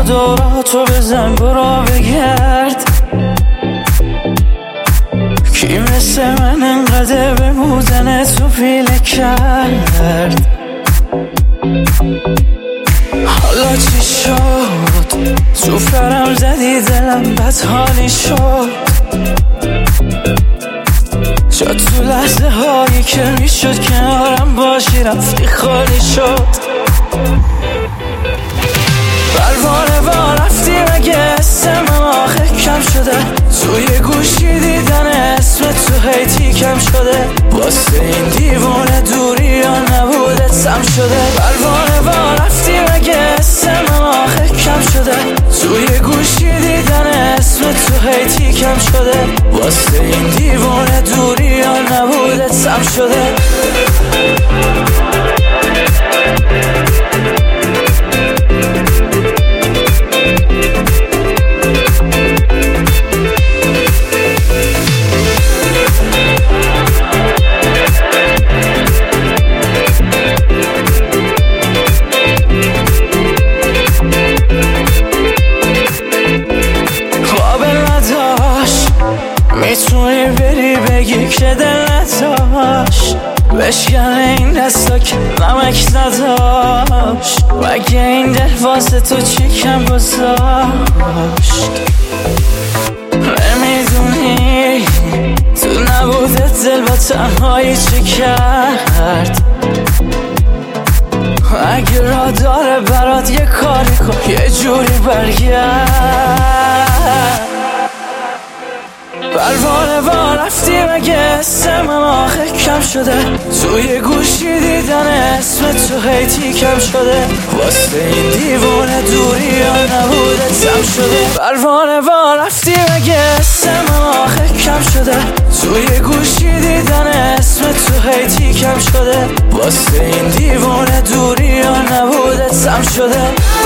دوراتو بزن برو بگرد، کی مثل من انقدر بموزنه تو پیله کرد. حالا چی شد تو فرم زدی دلم بد حالی شد، شد تو لحظه هایی که میشد کنارم باشی رفتی خالی شد. پروانه با رفتی مگه اسم آخه کم شده، توی گوشی دیدن اسم تو هیتی کم شده، واسه این دیوونه دوری یا نبوده سم شده. پروانه با رفتی مگه اسم آخه کم شده، توی گوشی دیدن اسم تو هیتی کم شده، واسه این دیوونه دوری یا نبوده سم شده. میتونی بری بگی که دل نداشت، بشکن این دستا که نمک نداشت، مگه این دل واسه تو چی کم گذاشت. نمیدونی تو نبوده دل با تنهایی چی کرد، اگه را داره برات یه کاری کن یه جوری برگرد. پروانه با رفتی مگه اسم آخه کم شده، توی گوشی دیدن اسم تو هیتی کم شده، واسه این دیوونه دوری یا نبوده سم شده. پروانه با رفتی مگه اسم آخه کم شده، توی گوشی دیدن اسم تو هیتی کم شده، واسه این دیوونه دوری یا نبوده سم شده.